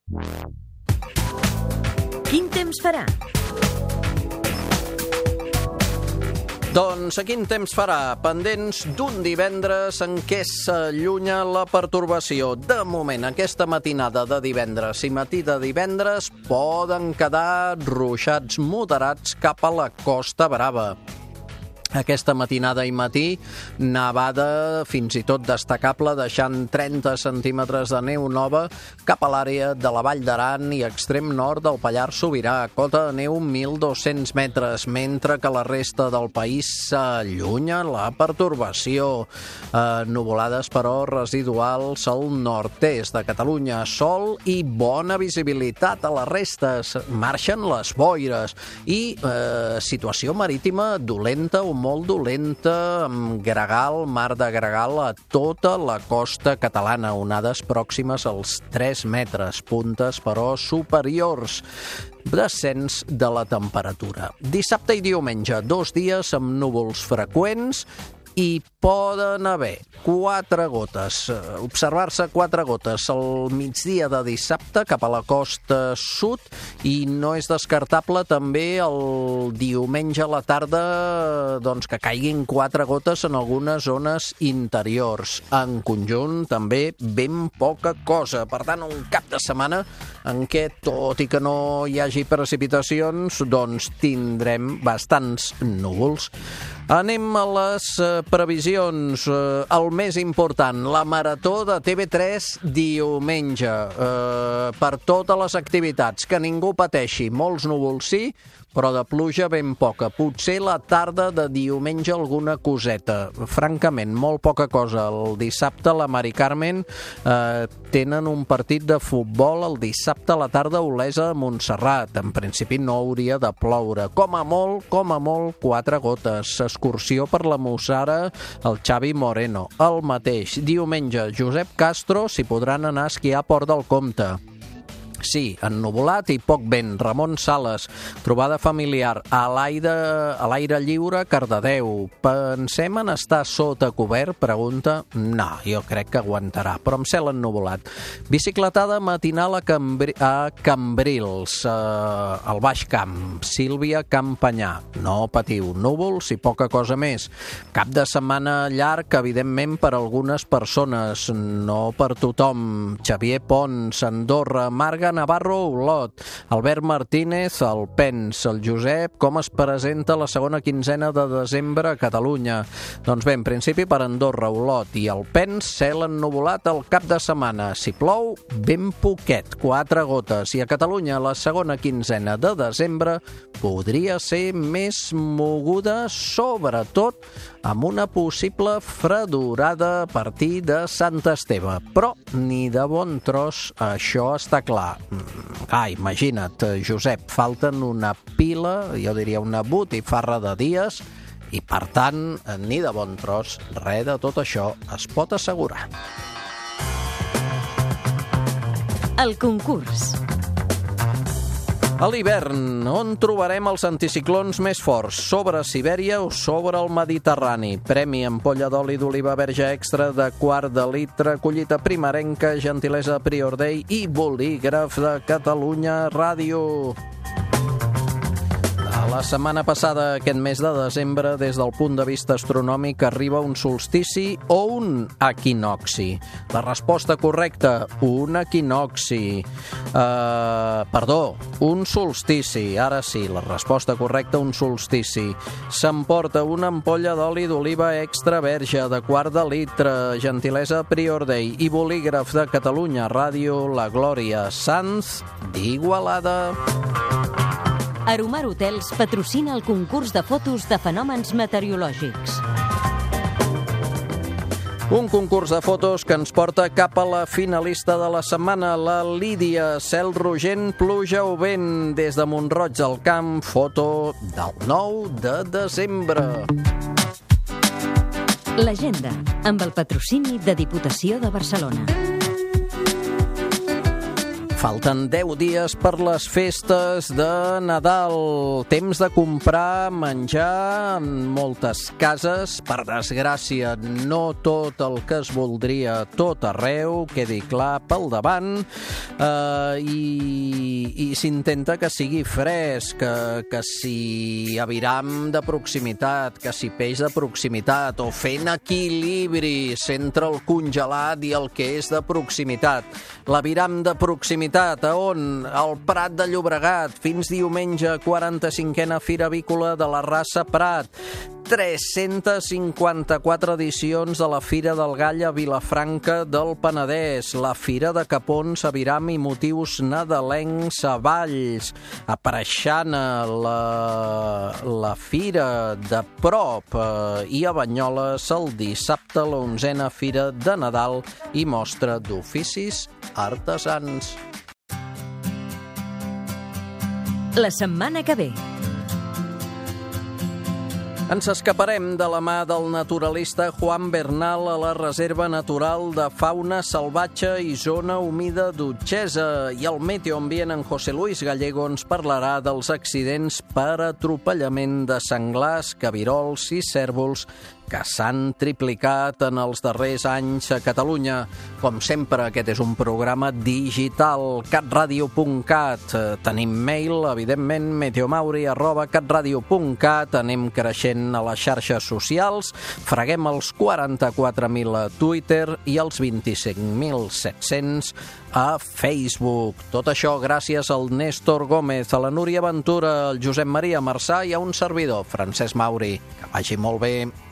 Quin temps farà? Doncs quin temps farà? Pendents d'un divendres en què s'allunya la pertorbació. De moment, aquesta matinada de divendres i matí de divendres poden quedar ruixats moderats cap a la Costa Brava. Aquesta matinada i matí, nevada fins i tot destacable, deixant 30 centímetres de neu nova cap a l'àrea de la Vall d'Aran i extrem nord del Pallars Sobirà. Cota de neu 1.200 metres, mentre que la resta del país s'allunya la pertorbació. Nuvolades, però, residuals al nord-est de Catalunya. Sol i bona visibilitat a la resta. Marxen les boires i situació marítima dolenta o molt dolenta, amb gregal, mar de gregal a tota la costa catalana, onades pròximes als 3 metres, puntes però superiors. Descens de la temperatura. Dissabte i diumenge, 2 dies amb núvols freqüents i poden haver 4 gotes, observar-se 4 gotes al migdia de dissabte cap a la costa sud, i no és descartable també el diumenge a la tarda doncs, que caiguin 4 gotes en algunes zones interiors. En conjunt també ben poca cosa. Per tant, un cap de setmana en què, tot i que no hi hagi precipitacions, doncs tindrem bastants núvols. Anem a les previsions. El més important, la marató de TV3 diumenge. Per totes les activitats, que ningú pateixi, molts núvols sí, però de pluja ben poca. Potser la tarda de diumenge alguna coseta. Francament, molt poca cosa. El dissabte la Mari Carmen tenen un partit de futbol el dissabte a la tarda a Olesa de Montserrat. En principi no hauria de ploure. Com a molt, 4 gotes. Excursió per la Mussara, el Xavi Moreno. El mateix. Diumenge, Josep Castro s'hi podran anar a esquiar a Port del Comte. Sí, ennuvolat i poc vent. Ramon Sales, trobada familiar a l'aire lliure, Cardedeu. Pensem en estar sota cobert? Pregunta. No, jo crec que aguantarà, però amb cel ennuvolat. Bicicletada matinal a Cambrils, al Baix Camp. Sílvia Campanyà. No patiu, núvols i poca cosa més. Cap de setmana llarg, evidentment, per algunes persones, no per tothom. Xavier Pons, Andorra, Marga Navarro, Olot, Albert Martínez, el Pens, el Josep, com es presenta la segona quinzena de desembre a Catalunya. Doncs bé, en principi per Andorra, Olot i el Pens, cel ennuvolat el cap de setmana. Si plou, ben poquet, 4 gotes. I a Catalunya la segona quinzena de desembre podria ser més moguda, sobretot amb una possible fredorada a partir de Sant Esteve. Però ni de bon tros això està clar. Imagina't, Josep, falten una pila, jo diria una botifarra de dies, i per tant, ni de bon tros, res de tot això es pot assegurar. El concurs. A l'hivern, on trobarem els anticiclons més forts? Sobre Sibèria o sobre el Mediterrani? Premi ampolla d'oli d'oliva verge extra de quart de litre, collita primerenca, gentilesa Prior Day i bolígraf de Catalunya Ràdio. La setmana passada, aquest mes de desembre, des del punt de vista astronòmic, arriba un solstici o un equinocci? La resposta correcta, un equinocci. Un solstici. Ara sí, la resposta correcta, un solstici. S'emporta una ampolla d'oli d'oliva extra verge de quart de litre, gentilesa Prior Day i bolígraf de Catalunya Ràdio, la Glòria Sanz d'Igualada. Aromar Hotels patrocina el concurs de fotos de fenòmens meteorològics. Un concurs de fotos que ens porta cap a la finalista de la setmana, la Lídia. Cel rogent, pluja o vent, des de Mont-roig del Camp, foto del 9 de desembre. L'agenda, amb el patrocini de Diputació de Barcelona. Falten 10 dies per les festes de Nadal. Temps de comprar menjar en moltes cases. Per desgràcia, no tot el que es voldria tot arreu, quedi clar pel davant. I s'intenta que sigui fresc, que si aviram de proximitat, que si peix de proximitat, o fent equilibris entre el congelat i el que és de proximitat. L'aviram de proximitat, a on? Al Prat de Llobregat, fins diumenge, 45a Fira Avícola de la Rasa Prat. 354 edicions de la Fira del Gall a Vilafranca del Penedès, la Fira de Capons, Aviram i motius nadalencs a Valls, a Preixana, la Fira de prop i a Banyoles el dissabte, la 11a Fira de Nadal i mostra d'oficis artesans. La setmana que ve. Ens escaparem de la mà del naturalista Juan Bernal a la Reserva Natural de Fauna Salvatge i Zona Humida d'Utxesa, i el meteoambient en José Luis Gallego ens parlarà dels accidents per atropellament de senglars, cabirols i cérvols que s'han triplicat en els darrers anys a Catalunya. Com sempre, aquest és un programa digital, catradio.cat. Tenim mail, evidentment, meteomauri@catradio.cat. Anem creixent a les xarxes socials, freguem els 44.000 a Twitter i els 25.700 a Facebook. Tot això gràcies al Néstor Gómez, a la Núria Ventura, al Josep Maria Marçà i a un servidor, Francesc Mauri. Que vagi molt bé.